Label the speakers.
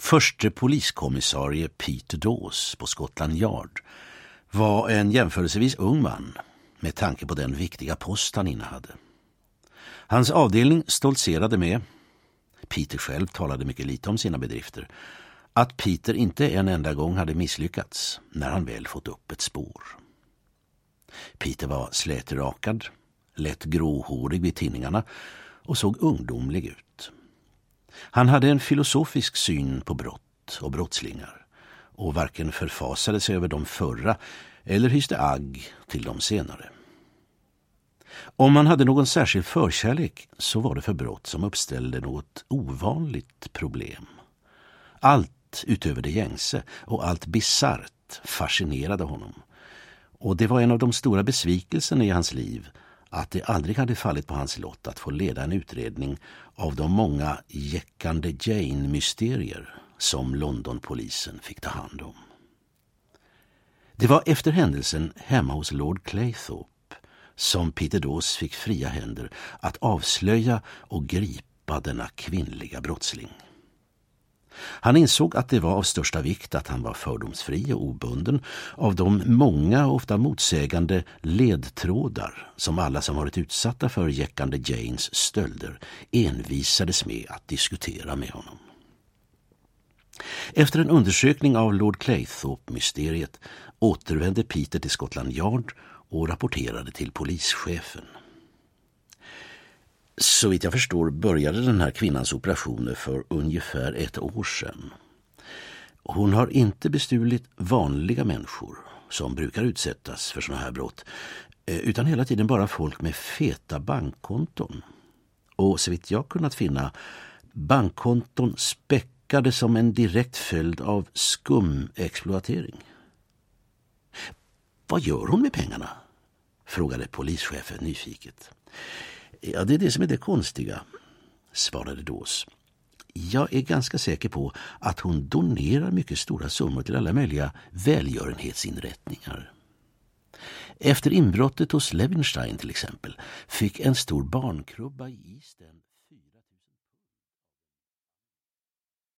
Speaker 1: Förste poliskommissarie Peter Dawes på Scotland Yard var en jämförelsevis ung man med tanke på den viktiga post han innehade. Hans avdelning stoltserade med, Peter själv talade mycket lite om sina bedrifter, att Peter inte en enda gång hade misslyckats när han väl fått upp ett spår. Peter var slätrakad, lätt gråhårig vid tinningarna och såg ungdomlig ut. Han hade en filosofisk syn på brott och brottslingar och varken förfasade sig över de förra eller hyste agg till de senare. Om man hade någon särskild förkärlek så var det för brott som uppställde något ovanligt problem. Allt utöver det gängse och allt bisarrt fascinerade honom. Och det var en av de stora besvikelserna i hans liv att det aldrig hade fallit på hans lott att få leda en utredning av de många jäckande Jane-mysterier som Londonpolisen fick ta hand om. Det var efter händelsen hemma hos Lord Claythorpe som Peter Dawes fick fria händer att avslöja och gripa denna kvinnliga brottsling. Han insåg att det var av största vikt att han var fördomsfri och obunden av de många och ofta motsägande ledtrådar som alla som varit utsatta för jäckande Janes stölder envisades med att diskutera med honom. Efter en undersökning av Lord Claythorpe-mysteriet återvände Peter till Scotland Yard och rapporterade till polischefen. Så vitt jag förstår började den här kvinnans operationer för ungefär 1 år sedan. Hon har inte bestulit vanliga människor som brukar utsättas för såna här brott, utan hela tiden bara folk med feta bankkonton. Och så vitt jag kunnat finna, bankkonton späckade som en direkt följd av skumexploatering. Vad gör hon med pengarna? Frågade polischefen nyfiket. Ja, det är det som är det konstiga, svarade Dawes. Jag är ganska säker på att hon donerar mycket stora summor till alla möjliga välgörenhetsinrättningar. Efter inbrottet hos Levenstein till exempel fick en stor barnkrubba i East End